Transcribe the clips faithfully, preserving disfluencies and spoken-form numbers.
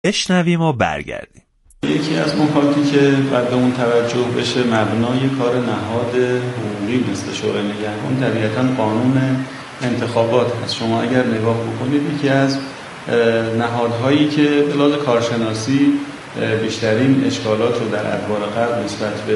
بشنویم و برگردیم. یکی از نکاتی که باید به اون توجه بشه، مبنای کار نهاد حقوقی مثل شورای نگهبان طبیعتاً قانون انتخابات هست. شما اگر نگاه بکنید یکی از نهادهایی که به لحاظ کارشناسی بیشترین اشکالات رو در ادوار قبل نسبت به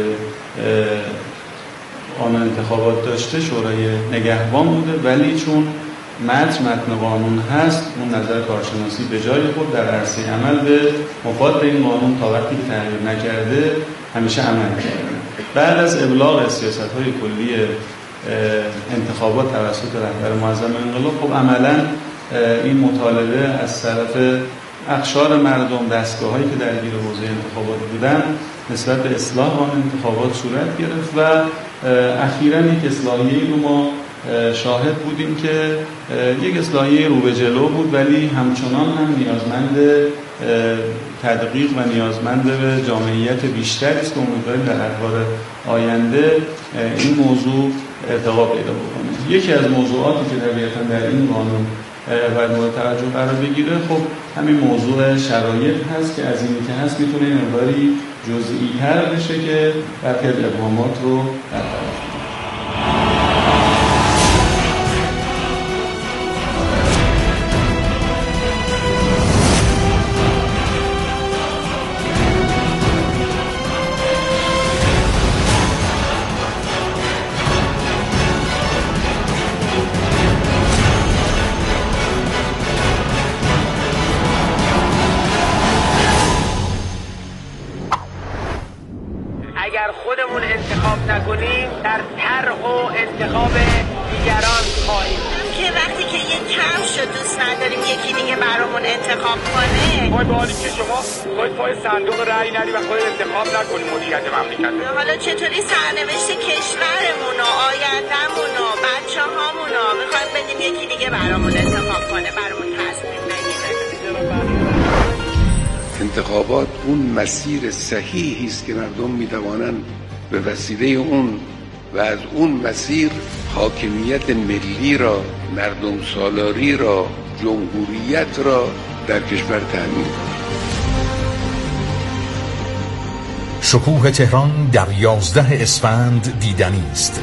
قانون انتخابات داشته شورای نگهبان بوده، ولی چون متن متن قانون هست اون نظر کارشناسی به جای خود در عرصه عمل به مفاد این قانون تا وقتی که تغییر نکرده همیشه عمل کرده. بعد از ابلاغ سیاست‌های کلی انتخابات توسط رهبر معظم انقلاب، خب عملاً این مطالبه از طرف اقشار مردم، دستگاه‌هایی که درگیر حوزه انتخابات بودن نسبت به اصلاح قانون انتخابات صورت گرفت و اخیراً یک اصلاحیه‌ای رو ما شاهد بودیم که یک اصلاحیه رو به جلو بود، ولی همچنان هم نیازمند تدقیق و نیازمند به جامعیت بیشتری است که امیدواریم در ادوار آینده این موضوع ارتقا پیدا بکنه. یکی از موضوعاتی که طبیعتاً در این قانون باید مورد توجه قرار بگیره، خب همین موضوع شرایط هست که از اینی که هست میتونه این مقداری جزئی تر بشه که برخی از ابهامات رو برطرف کنه. اگر خودمون انتخاب نکنیم در طرح و انتخاب دیگران خواهیم که وقتی که یک کم شد دوست نداریم یکی دیگه برامون انتخاب کنه. وای باحالی که شما باید پای صندوق رأی ندی و خود انتخاب نکنیم مدیریت مملکت. حالا چطوری سرنوشت کشورمون و آیندهمون و بچه‌هامون رو می‌خوایم بدیم یکی دیگه برامون انتخاب کنه، برامون تصمیم بگیره. انتخابات اون مسیر صحیحی است که مردم می‌توانند به وسیله اون و از اون مسیر حاکمیت ملی را، مردم سالاری را، جمهوریت را در کشور تأمین کنند. شکوه تهران در یازده اسفند دیدنی است.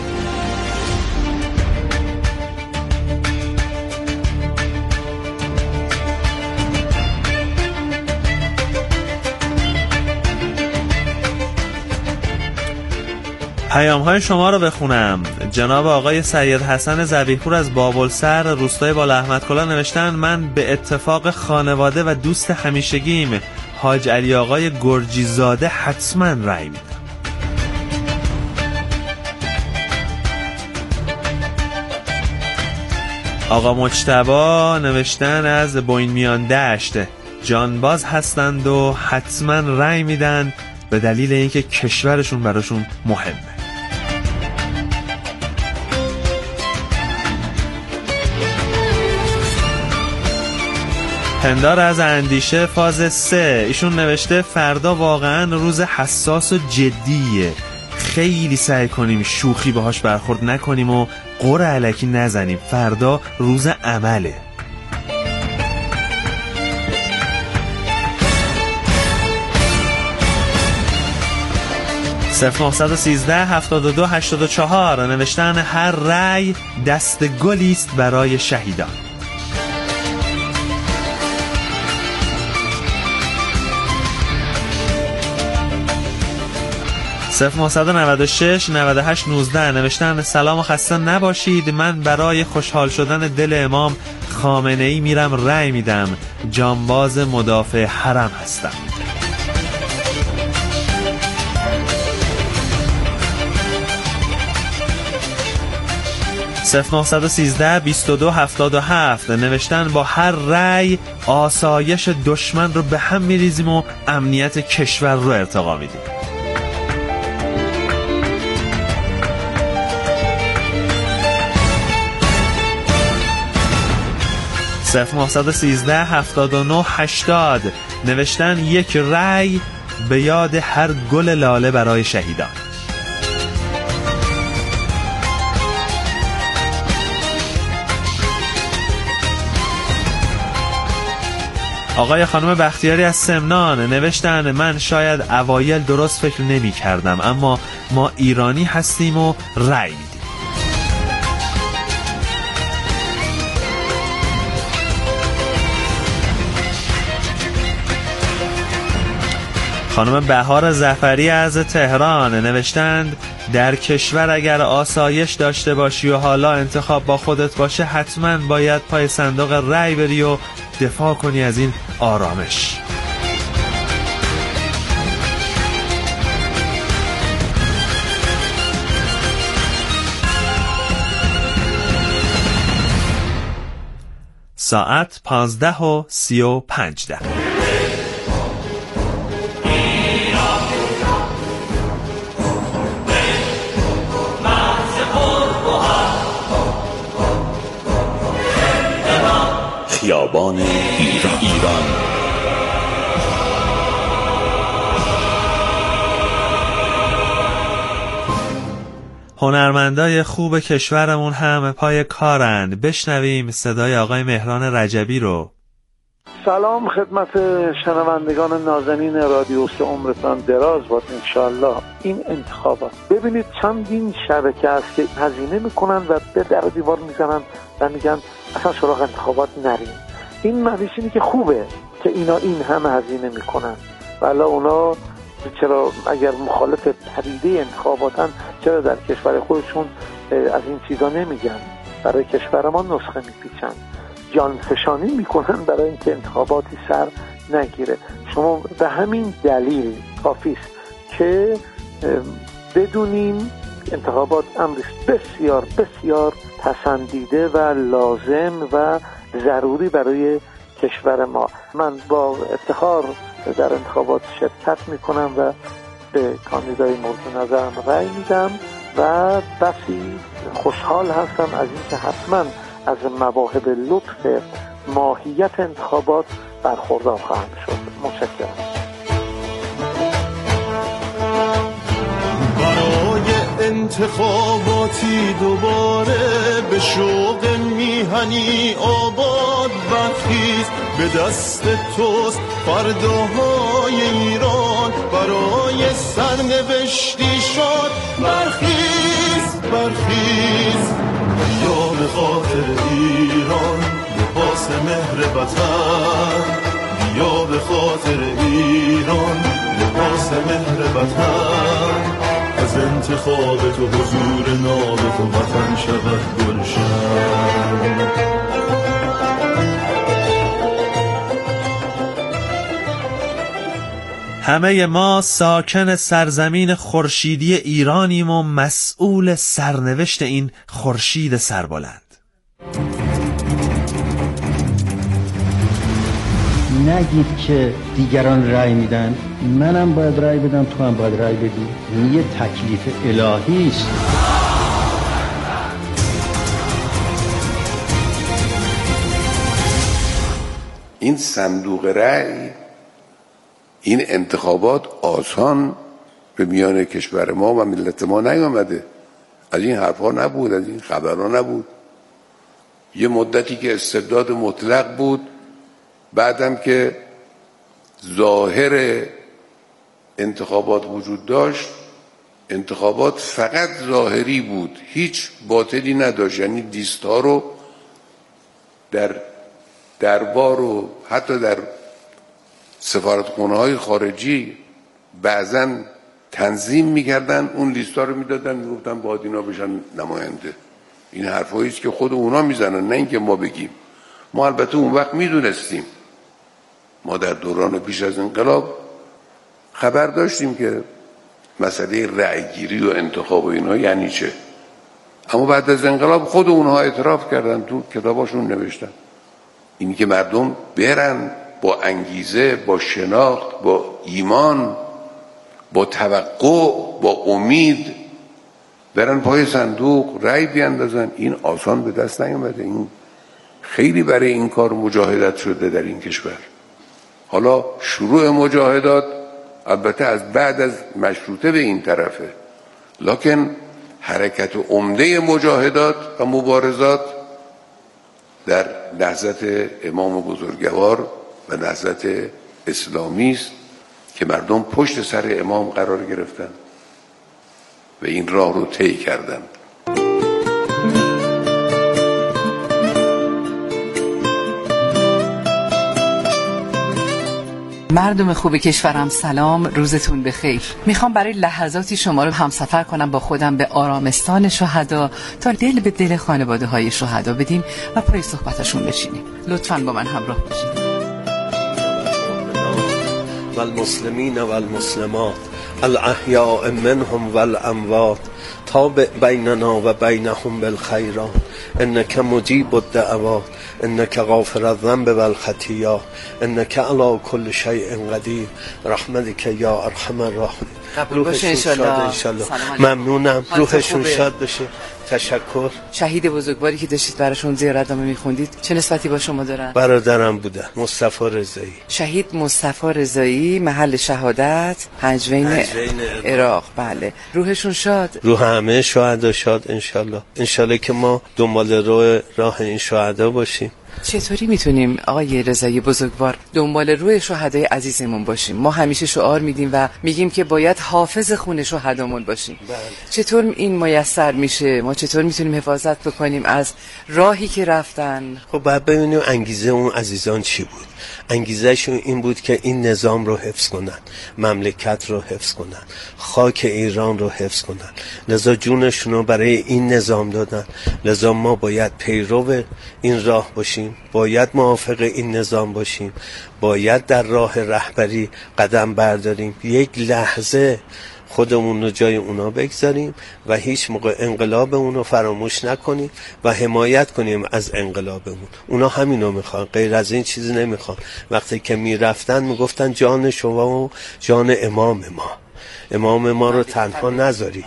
پیام‌های شما رو بخونم. جناب آقای سید حسن ذبیح‌پور از بابلسر روستای بالا احمد کلا نوشتن من به اتفاق خانواده و دوست همیشگیم حاج علی آقای گرجی زاده حتما رأی میدم. آقا مجتبی نوشتن از بوین میان دشت جانباز هستند و حتما رأی میدن به دلیل اینکه کشورشون براشون مهمه. پندار از اندیشه فاز سه ایشون نوشته فردا واقعا روز حساس و جدیه، خیلی سعی کنیم شوخی باهاش برخورد نکنیم و قره الکی نزنیم، فردا روز عمله. صفر نه یک سه هفتاد و دو هشتاد و چهار نوشتن هر رأی دست گلی است برای شهیدان. صفر نه نه شش نود و هشت نوزده نوشتن سلام و خسته نباشید، من برای خوشحال شدن دل امام خامنه ای میرم رأی میدم، جانباز مدافع حرم هستم. صفر نه یک سه بیست و دو هفتاد و هفت نوشتن با هر رأی آسایش دشمن رو به هم میریزیم و امنیت کشور رو ارتقا میدیم. صفر نه یک سه هفتاد و نه هشتاد نوشتن یک رأی به یاد هر گل لاله برای شهیدان. آقای خانم بختیاری از سمنان نوشتن من شاید اوایل درست فکر نمی کردم، اما ما ایرانی هستیم و رأی میدیم. خانم بهار ظفری از تهران نوشتند در کشور اگر آسایش داشته باشی و حالا انتخاب با خودت باشه، حتما باید پای صندوق رأی بری و دفاع کنی از این آرامش. ساعت پانزده و سی و پنج دقیقه. خیابان ایران, ایران. هنرمندای خوب کشورمون هم پای کارن. بشنویم صدای آقای مهران رجبی رو. سلام خدمت شنوندگان نازنین رادیو سه، عمرتان دراز باد انشالله. این انتخابات ببینید چندین شبکه هست که هزینه میکنن و به در دیوار میزنن و میگن اصلا سراغ انتخابات نریم. این معنیش اینه که خوبه که اینا این همه هزینه میکنن، ولی اونا چرا اگر مخالف پدیده انتخاباتن چرا در کشور خودشون از این چیزا نمیگن؟ برای کشور ما نسخه میپیچن، جانفشانی میکنن برای اینکه انتخاباتی سر نگیره. شما به همین دلیل کافیست که بدونیم انتخابات امری بسیار بسیار پسندیده و لازم و ضروری برای کشور ما. من با افتخار در انتخابات شرکت میکنم و به کاندیدای مورد نظرم رأی میدم و بسی خوشحال هستم از اینکه حتما از مواهب لطف ماهیت انتخابات برخوردار خواهم شد. متشکرم. برای انتخاباتی دوباره به شوق میهنی آباد برخیز، به دست توست فرداهای ایران، برای سرنوشتی شد برخیز برخیز. یا به خاطر ایران لباس مهر وطن، یا به خاطر ایران لباس مهر وطن، از انتخاب تو حضور نام تو وطن شود گلشن. همه ما ساکن سرزمین خورشیدی ایرانیم و مسئول سرنوشت این خورشید سربلند. نگید که دیگران رأی میدن، منم باید رأی بدم، تو هم باید رأی بدی. این یه تکلیف الهی است. این صندوق رأی، این انتخابات آسان به میان کشور ما و ملت ما نیامده. از این حرفا نبود، از این خبرها نبود. یه مدتی که استبداد مطلق بود، بعدم که ظاهر انتخابات وجود داشت، انتخابات فقط ظاهری بود، هیچ باطنی نداشت. یعنی لیست ها رو در دربار و حتی در سفارتخانه های خارجی بعضا تنظیم میکردن، اون لیست ها رو میدادن، میگفتن باید اینا بشن نماینده. این حرفایی است که خود اونا میزنن، نه اینکه ما بگیم. ما البته اون وقت میدونستیم، ما در دوران پیش از انقلاب خبر داشتیم که مسئله رأیگیری و انتخاب و اینا یعنی چه، اما بعد از انقلاب خود اونها اعتراف کردن، تو کتاباشون نوشتن اینی که مردم برن با انگیزه، با شناخت، با ایمان، با توقع، با امید برن پای صندوق رأی بیاندازن. این آسان به دست نیامده، این خیلی برای این کار مجاهدت شده در این کشور. حالا شروع مجاهدات البته از بعد از مشروطه به این طرفه، لکن حرکت عمده مجاهدات و مبارزات در لحظت امام بزرگوار و نهضت اسلامی است که مردم پشت سر امام قرار گرفتند و این راه رو طی کردند. مردم خوب کشورم سلام، روزتون بخیر. میخوام برای لحظاتی شما رو همسفر کنم با خودم به آرامستان شهدا تا دل به دل خانواده های شهدا بدیم و پای صحبتشون بشینیم. لطفاً با من همراه باشید. والمسلمین والمسلمات الاحیاء منهم والاموات تابع بیننا و بینهم بالخیرات انک مجیب الدعوات انک غافر الذنب والخطیات انک علی کل شیء قدیر رحمتک یا ارحم الراحمین. قبول باشه انشالله. ممنونم. روحشون شاد بشه. تشکر. شهید بزرگواری که داشتید براشون زیارتنامه میخوندید چه نسبتی با شما دارن؟ برادرم بودن، مصطفی رضایی. شهید مصطفی رضایی، محل شهادت پنجوین عراق. بله، روحشون شاد. روح همه شهدا شاد انشالله. انشالله که ما دنبال رو راه این شهدا باشیم. چطوری میتونیم آقای رضایی بزرگوار دنبال روی شهدای عزیزمون باشیم؟ ما همیشه شعار میدیم و میگیم که باید حافظ خون شهدامون باشیم. بله. چطور این میسر میشه؟ ما چطور میتونیم حفاظت بکنیم از راهی که رفتن؟ خب باید ببینیم انگیزه اون عزیزان چی بود. انگیزهشون این بود که این نظام رو حفظ کنن، مملکت رو حفظ کنن، خاک ایران رو حفظ کنن، لذا جونشون رو برای این نظام دادن. لذا ما باید پیرو این راه باشیم، باید موافق این نظام باشیم، باید در راه رهبری قدم برداریم، یک لحظه خودمون رو جای اونا بگذاریم و هیچ موقع انقلاب اونو فراموش نکنیم و حمایت کنیم از انقلابمون. اونا همینو میخوان، غیر از این چیزی نمیخوان. وقتی که میرفتن میگفتن جان شما و جان امام ما، امام ما رو تنها نذارید،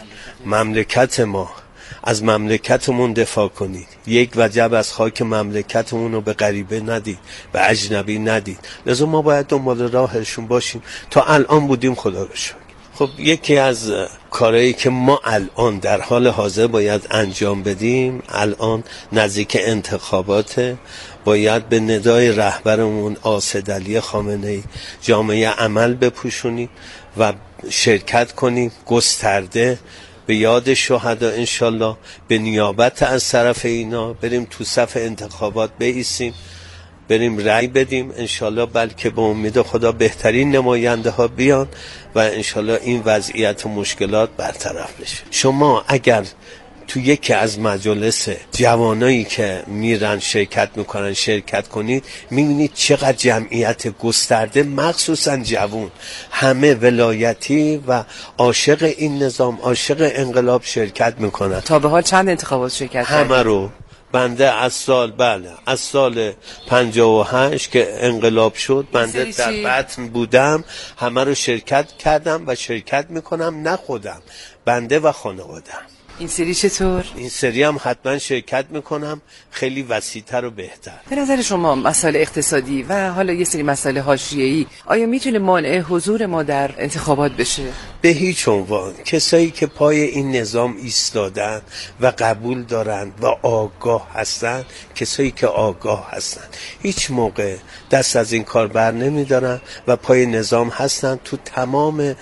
مملکت ما، از مملکتمون دفاع کنید، یک وجب از خاک مملکتمون رو به غریبه ندید، به اجنبی ندید. لذا ما باید دنبال راهشون باشیم. تا الان بودیم، خدا رو شکر. خب یکی از کارهایی که ما الان در حال حاضر باید انجام بدیم، الان نزدیک انتخابات، باید به ندای رهبرمون آسد علی خامنه‌ای جامعه عمل بپوشونیم و شرکت کنیم گسترده به یاد شهدا انشالله، به نیابت از طرف اینا بریم تو صف انتخابات بایستیم، بریم رأی بدیم انشالله، بلکه به امید خدا بهترین نماینده ها بیان و انشالله این وضعیت و مشکلات برطرف بشه. شما اگر تو یکی از مجالس جوانایی که میرن شرکت میکنن شرکت کنید، میبینید چقدر جمعیت گسترده، مخصوصا جوان، همه ولایتی و عاشق این نظام، عاشق انقلاب شرکت میکنن. تا به حال چند انتخابات شرکت همه کردن؟ رو بنده از سال بله از سال پنجاه و هشت که انقلاب شد بنده در بطن بودم، همه رو شرکت کردم و شرکت میکنم، نه خودم، بنده و خانوادم. این سری چطور؟ این سری هم حتما شرکت میکنم، خیلی وسیع‌تر و بهتر. به نظر شما مسائل اقتصادی و حالا یه سری مسائل حاشیه‌ای آیا میتونه مانع حضور ما در انتخابات بشه؟ به هیچ عنوان. کسایی که پای این نظام ایستادن و قبول دارن و آگاه هستن، کسایی که آگاه هستن، هیچ موقع دست از این کار بر نمیدارن و پای نظام هستن، تو تمام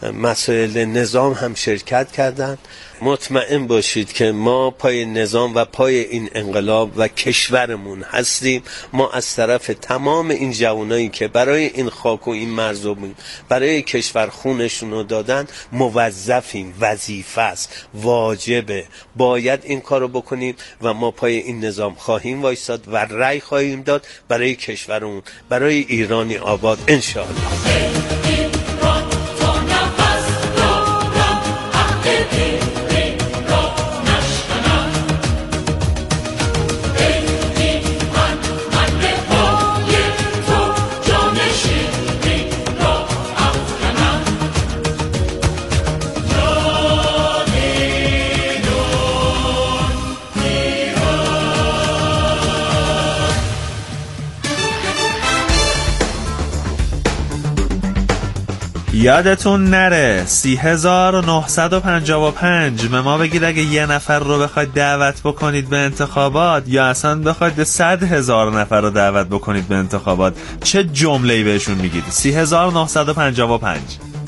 مسائل نظام هم شرکت کردن. مطمئن باشید که ما پای نظام و پای این انقلاب و کشورمون هستیم. ما از طرف تمام این جوانایی که برای این خاک و این مرزومون برای کشور خونشون رو دادن موظفیم، وظیفه است، واجبه، باید این کارو بکنیم و ما پای این نظام خواهیم وایساد و رأی خواهیم داد برای کشورمون، برای ایرانی آباد انشاءالله. یادتون نره سی هزار و نهصد و پنجاه و پنج به ما بگید اگه یه نفر رو بخواید دعوت بکنید به انتخابات یا اصلا بخواید صد هزار نفر رو دعوت بکنید به انتخابات چه جمله‌ای بهشون میگید؟ سی هزار و نهصد و پنجاه و پنج.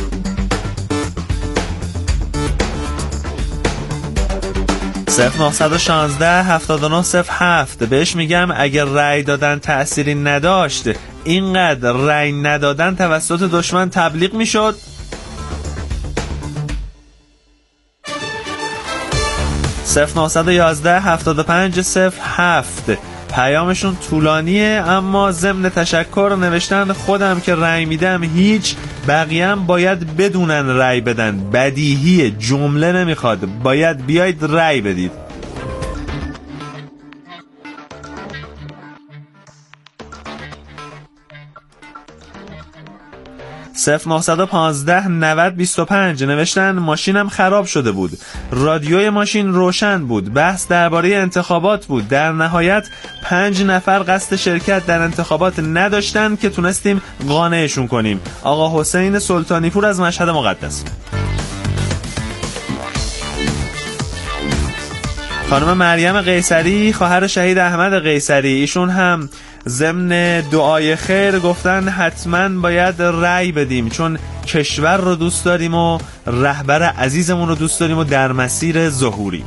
صفر نهصد و شانزده هفتاد و نه صفر هفت بهش میگم اگر رأی دادن تأثیری نداشت اینقدر رأی ندادن توسط دشمن تبلیغ میشد. صفر نهصد و یازده هفتاد و پنج صفر هفت پیامشون طولانیه اما ضمن تشکر نوشتن خودم که رأی میدم هیچ، بقیه هم باید بدونن رأی بدن. بدیهیه، جمله نمیخواد، باید بیاید رأی بدید. صفر نهصد و پانزده نود بیست و پنج نوشتن ماشینم خراب شده بود، رادیوی ماشین روشن بود، بحث درباره انتخابات بود، در نهایت پنج نفر قصد شرکت در انتخابات نداشتن که تونستیم قانعشون کنیم. آقا حسین سلطانی پور از مشهد مقدس. خانم مریم قیصری خواهر شهید احمد قیصری، ایشون هم ضمن دعای خیر گفتن حتما باید رأی بدیم چون کشور رو دوست داریم و رهبر عزیزمون رو دوست داریم و در مسیر ظهوری.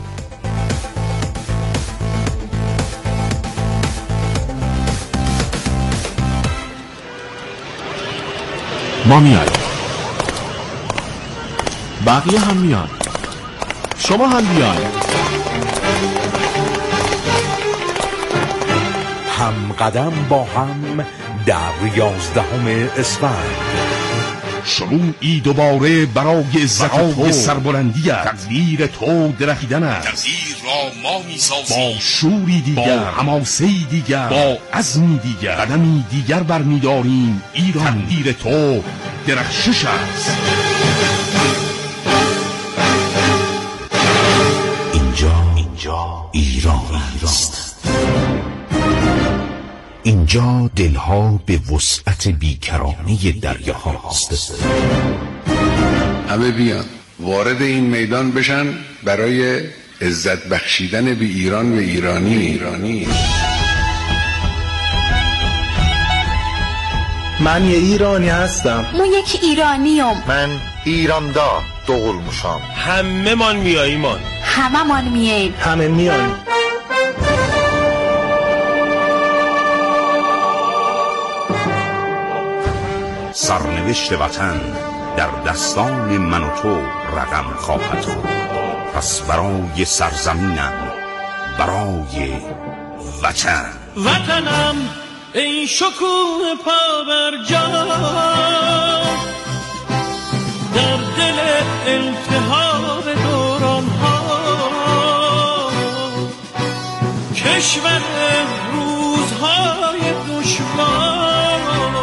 ما میایم، بقیه هم میان، شما هم بیاید. هم قدم با هم در یازدهم اسفند شروعی دوباره برای عزت تو سربلندی است، تقدیر تو درخیدن است، تقدیر را ما میسازیم با شوری دیگر، با حماسه‌ای دیگر، با عزمی دیگر، قدمی دیگر برمیداریم. ایران تقدیر تو درخشش است. اینجا اینجا ایران است. اینجا دلها به وسعت بیکرانی دریاهاست. همه بیان وارد این میدان بشن برای عزت بخشیدن به ایران و ایرانی ایرانی. من یه ایرانی هستم. من یک ایرانیم. من ایران دا دوغل موشام. همه من میاییم. همه من میاییم. همه میاییم. سرنوشت وطن در دستان من و تو رقم خواهد خورد. پس برای سرزمینم، برای وطن، وطنم ای شکوه پا بر جا، در دل التهاب دوران ها، کشور روزهای دشوار،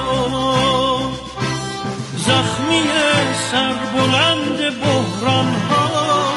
زخمی سربلند بحران ها.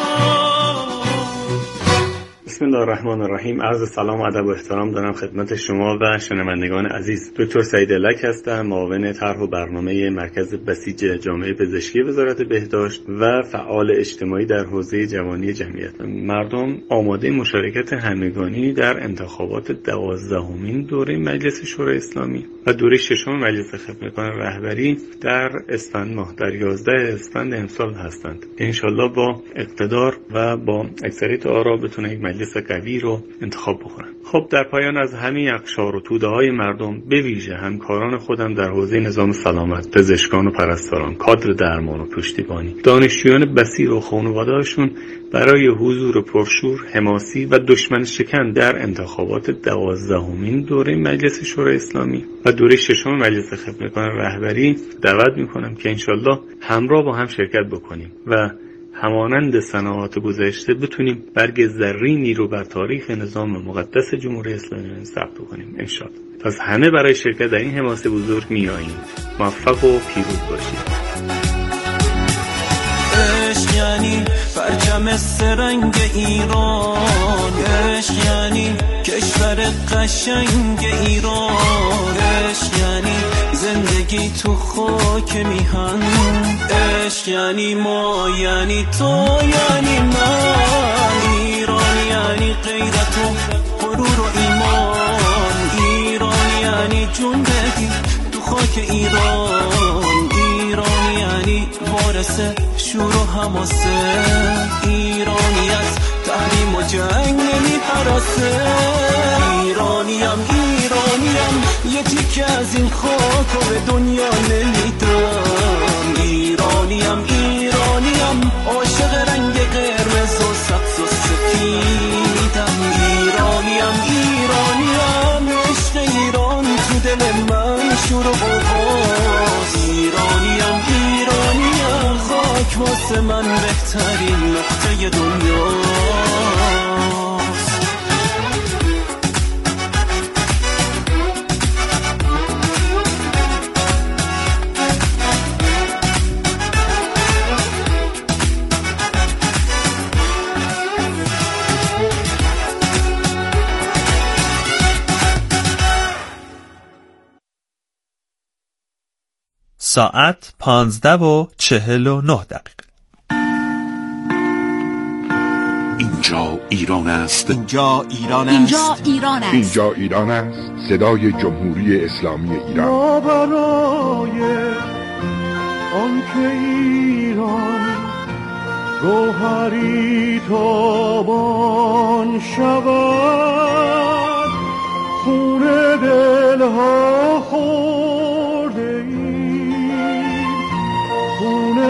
بسم الله الرحمن الرحیم. عرض سلام و ادب و احترام دارم خدمت شما و شنوندگان عزیز. دکتر سعید لک هستم، معاون طرح و برنامه مرکز بسیج جامعه پزشکی وزارت بهداشت و فعال اجتماعی در حوزه جوانی جمعیت. مردم آماده مشارکت همگانی در انتخابات دوازدهمین دوره مجلس شورای اسلامی و دوره ششم مجلس خدمتگزاران رهبری در اسفند ماه در یازده اسفند امسال هستند. انشالله با اقتدار و با اکثریت آرا بتونه یک مجلس قوی رو انتخاب بکنن. خب در پایان از همین اقشار و توده های مردم به ویژه همکاران خودم در حوزه نظام سلامت، پزشکان و پرستاران، کادر درمان و پشتیبانی، دانشجویان بصیر و خانواده‌هاشون برای حضور پرشور، حماسی و دشمن شکن در انتخابات دوازدهمین دوره مجلس شورای اسلامی و دوره ششم مجلس خدمتگزاران رهبری دعوت میکنم که انشالله همراه با هم شرکت بکنیم و همانند سنوات گذشته بتونیم برگ زرینی رو بر تاریخ نظام مقدس جمهوری اسلامی ثبت کنیم انشالله. پس همه برای شرکت در این حماسه بزرگ میاییم. موفق و پیروز باشید. عشق یعنی پرچم سرنگ ایران، عشق یعنی کشور قشنگ ایران، عشق یعنی زندگی تو خاک میهن، عشق یعنی ما، یعنی تو، یعنی من. ایران یعنی غیرت و غرور و ایمان. ایران یعنی جون بدی تو خاک ایران. ایران یعنی وارث شور و حماسه. ایرانی از تحریم و جنگ نمی پرسه. ایرانیم ایرانیم یه تیکه از این خاک و به دنیا نمیدم. ایرانیم ایرانیم عاشق رنگ قرمز و سبز و سفیدم. ایرانیم ایرانیم عشق ایران تو دل من شور و غوغاست. ایرانیم ایرانیم خاک واسه من بهترین نقطه دنیاست. ساعت پانزده و چهل و نه دقیقه. اینجا ایران است. اینجا ایران است. اینجا ایران است. اینجا ایران است. صدای جمهوری اسلامی ایران. ما برای آنکه ایران گوهری تابان شود، خون دلها خورده ایم، خون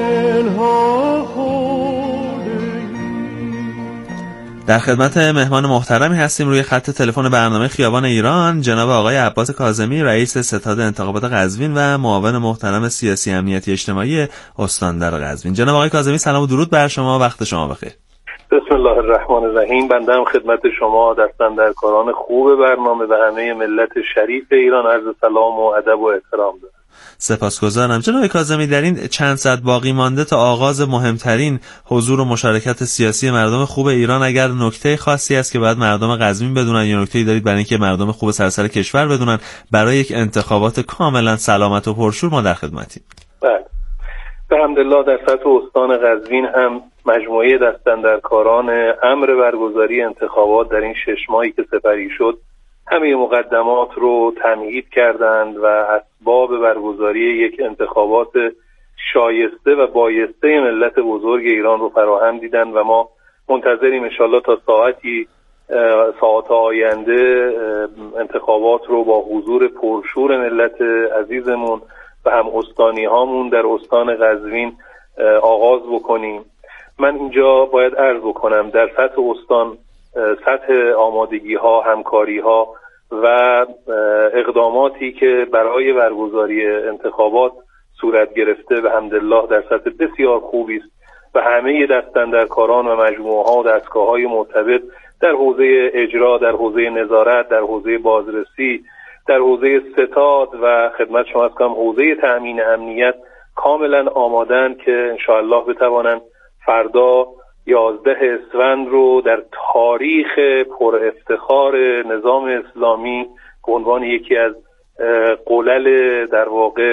دلها خورده ایم. در خدمت مهمان محترمی هستیم روی خط تلفن برنامه خیابان ایران، جناب آقای عباس کاظمی، رئیس ستاد انتخابات قزوین و معاون محترم سیاسی امنیتی اجتماعی استاندار قزوین. جناب آقای کاظمی سلام و درود بر شما، وقت شما بخیر. بسم الله الرحمن الرحیم. بنده هم خدمت شما دستاندرکاران خوب برنامه و همه ملت شریف ایران عرض سلام و ادب و احترام دارم. سپاسگزارم. جناب کاظمی، در این چند ساعت باقی مانده تا آغاز مهمترین حضور و مشارکت سیاسی مردم خوب ایران، اگر نکته خاصی است که باید مردم قزوین بدونن یا نکته‌ای دارید برای اینکه مردم خوب سراسر کشور بدونن برای یک انتخابات کاملا سلامت و پرشور، ما در خدمتیم. بله. الحمدلله در سطح استان قزوین هم مجموعه دستاندرکاران امر برگزاری انتخابات در این شش ماهی که سپری شد همه مقدمات رو تمهید کردند و اسباب برگزاری یک انتخابات شایسته و بایسته ملت بزرگ ایران رو فراهم دیدند و ما منتظریم انشالله تا ساعتی ساعت آینده انتخابات رو با حضور پرشور ملت عزیزمون و هم استانی هامون در استان قزوین آغاز بکنیم. من اینجا باید عرض بکنم در سطح استان سطح آمادگی ها، همکاری ها و اقداماتی که برای برگزاری انتخابات صورت گرفته به حمدالله در سطح بسیار خوبی است و همه دستاندرکاران و مجموعه ها و دستگاه های مرتبط در حوزه اجرا، در حوزه نظارت، در حوزه بازرسی، در حوزه ستاد و خدمت شما از کنم حوزه تأمین امنیت کاملا آمادن که انشاءالله بتوانند فردا یازده اسفند رو در تاریخ پر افتخار نظام اسلامی به عنوان یکی از قلل در واقع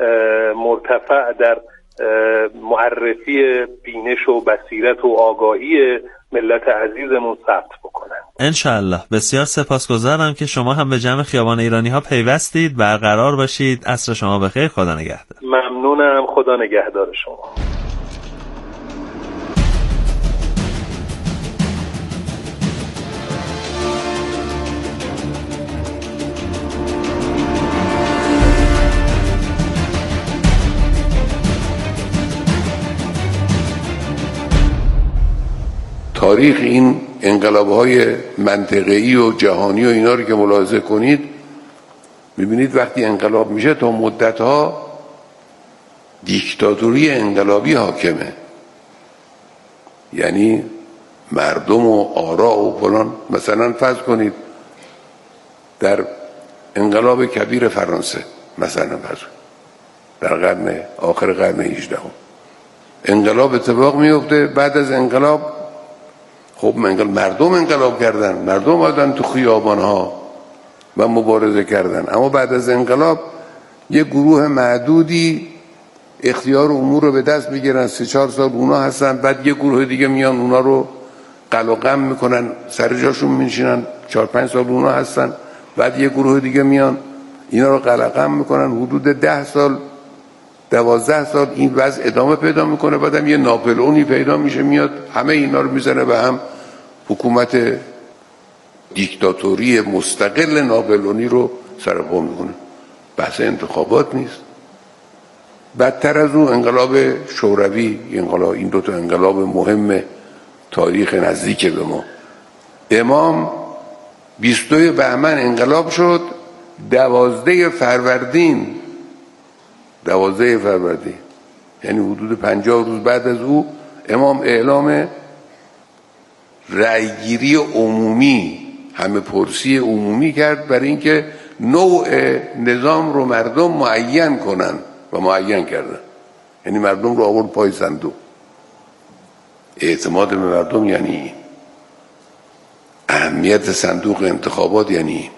مرتفع در معرفی بینش و بصیرت و آگاهی ملت عزیزمون ثبت بکنن. انشالله. بسیار سپاسگزارم که شما هم به جمع خیابان ایرانی ها پیوستید. برقرار باشید. عصر شما بخیر. خدا نگهدار. ممنونم. خدا نگهدار شما. تاریخ این انقلاب‌های منطقه‌ای و جهانی و اینا رو که ملاحظه کنید می‌بینید وقتی انقلاب میشه تا مدت‌ها دیکتاتوری انقلابی حاکمه، یعنی مردم و آرا و فلان. مثلا فرض کنید در انقلاب کبیر فرانسه مثلا فرض در قرن آخر قرن هجدهم انقلاب اتفاق میفته. بعد از انقلاب خب مردم انقلاب کردن، مردم آمدن تو خیابان‌ها و مبارزه کردن، اما بعد از انقلاب یک گروه معدودی اختیار امور رو به دست میگیرن، سه چهار سال اونا هستن، بعد یه گروه دیگه میان اونا رو قلقم میکنن، سر جاشون میشینن، چهار پنج سال اونا هستن، بعد یه گروه دیگه میان اینا رو قلقم میکنن، حدود ده سال دوازده سال این وضع ادامه پیدا میکنه، بعدم یه ناپلئونی پیدا میشه میاد همه اینا رو میزنه به هم، حکومت دیکتاتوری مستقل ناپلئونی رو سرپا میکنه. بحث انتخابات نیست. بدتر از اون انقلاب شوروی، انقلاب این دو تا انقلاب مهم تاریخ نزدیک به ما. امام بیست و دو بهمن انقلاب شد، دوازده فروردین دوازده فروردین یعنی حدود پنجاه روز بعد از او امام اعلام رأیگیری عمومی، همه پرسی عمومی کرد برای اینکه نوع نظام رو مردم معین کنن و معین کردن. یعنی مردم رو آورد پای صندوق. اعتماد به مردم یعنی اهمیت صندوق انتخابات، یعنی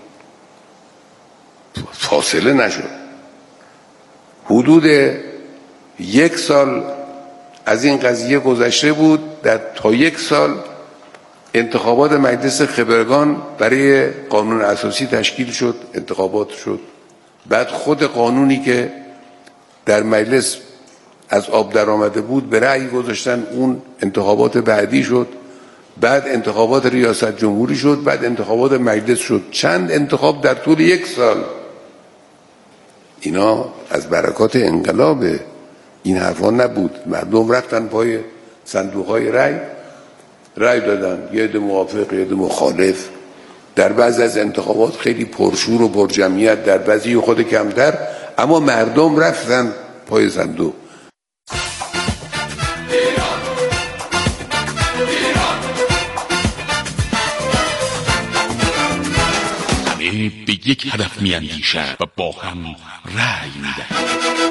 فاصله نشد. حدود یک سال از این قضیه گذشته بود، در تا یک سال انتخابات مجلس خبرگان برای قانون اساسی تشکیل شد، انتخابات شد. بعد خود قانونی که در مجلس از آب در آمده بود به رأی گذاشتن، اون انتخابات بعدی شد، بعد انتخابات ریاست جمهوری شد، بعد انتخابات مجلس شد. چند انتخاب در طول یک سال. اینا از برکات انقلاب، این حرفا نبود. مردم رفتن پای صندوق‌های رأی، رأی دادن، یه عده موافق، یه عده مخالف. در بعضی از انتخابات خیلی پرشور و پرجمعیت، در بعضی خود کمتر، اما مردم رفتن پای صندوق. همه به یک هدف میاندیشند و با هم رأی میدن.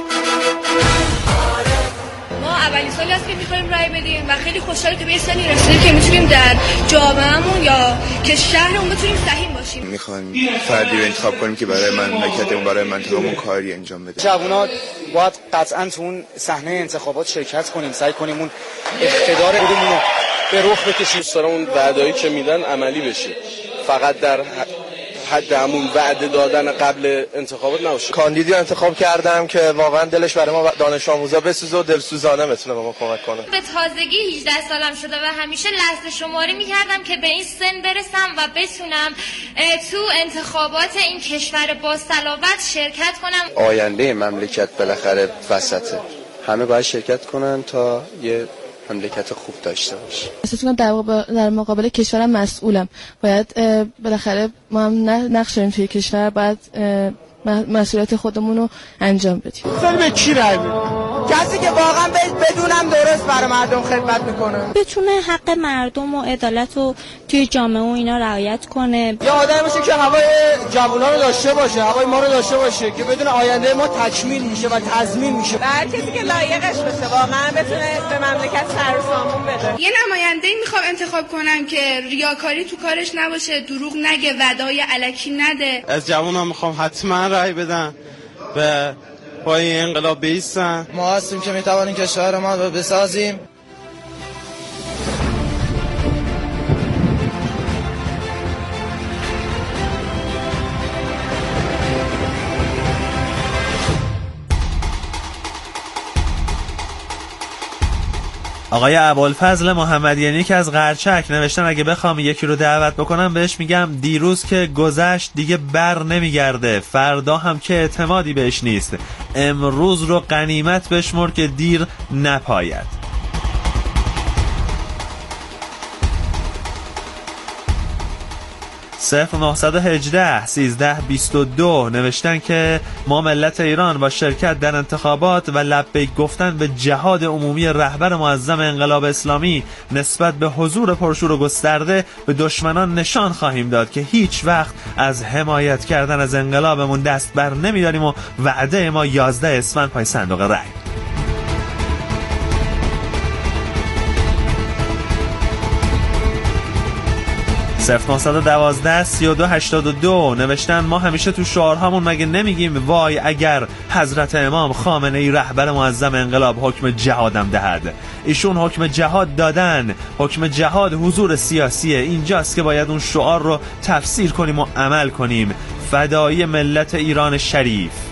ما اولین سالی هست که میخوایم رأی بدیم و خیلی خوشحالیم که به یه سنی رسیدیم که میتونیم در جامعهمون یا که شهرمون بتونیم سهیم باشیم. میخوایم فردی رو انتخاب کنیم که برای مملکتمون، برای منطقه‌مون کاری انجام بده. جوونا باید قطعاً تو اون صحنه انتخابات شرکت کنیم، سعی کنیم اون اقتدار خودمون رو به رخ بکشیم. دوست دارم اون وعده‌ای که میدن عملی بشه، فقط در حد همون وعده دادن قبل انتخابات نباشه. کاندیدی انتخاب کردم که واقعا دلش برای ما دانش آموزا بسوزه و دلسوزانه میتونه به ما کمک کنه. به تازگی هجده سالم شده و همیشه لحظه شماری میکردم که به این سن برسم و بتونم تو انتخابات این کشور با صلابت شرکت کنم. آینده مملکت بالاخره وسطه، همه باید شرکت کنن تا یه مملکت خوب داشته باشه. احساس می‌کنم در, در مقابل کشورم مسئولم، باید بالاخره ما هم نقش داریم توی کشور، باید مسئولیت خودمون رو انجام بدیم. سر به کی رای بدیم؟ کسی که واقعا بدونم درست برای مردم خدمت میکنه، بتونه حق مردم و عدالت رو توی جامعه و اینا رعایت کنه. یا آدمی باشه که هوای جوونا رو داشته باشه، هوای ما رو داشته باشه، که بدون آینده ما تکمیل میشه و تضمین میشه. هر کسی که لایقش باشه واقعا بتونه به مملکت سر و سامون بده. یه نماینده میخوام انتخاب کنم که ریاکاری تو کارش نباشه، دروغ نگه، وعده‌های الکی نده. از جوونا میخوام حتما رأی بدن، به پای انقلاب بیستن. ما هستیم که میتوانیم کشور ما رو بسازیم. آقای ابوالفضل محمدیانی که از قرچک نوشتن اگه بخوام یکی رو دعوت بکنم بهش میگم دیروز که گذشت دیگه بر نمیگرده، فردا هم که اعتمادی بهش نیست، امروز رو غنیمت بشمر که دیر نپاید. صفر نهصد و هجده سیزده بیست و دو نوشتن که ما ملت ایران با شرکت در انتخابات و لبیک گفتن به جهاد عمومی رهبر معظم انقلاب اسلامی نسبت به حضور پرشور و گسترده به دشمنان نشان خواهیم داد که هیچ وقت از حمایت کردن از انقلابمون دست بر نمیداریم و وعده ما یازده اسفند پای صندوق رأی. صفر نه یک یک سه دو هشتاد و دو نوشتن ما همیشه تو شعارهامون مگه نمیگیم وای اگر حضرت امام خامنه ای رهبر معظم انقلاب حکم جهادم دهد. ایشون حکم جهاد دادن. حکم جهاد حضور سیاسیه. اینجاست که باید اون شعار رو تفسیر کنیم و عمل کنیم. فدایی ملت ایران شریف.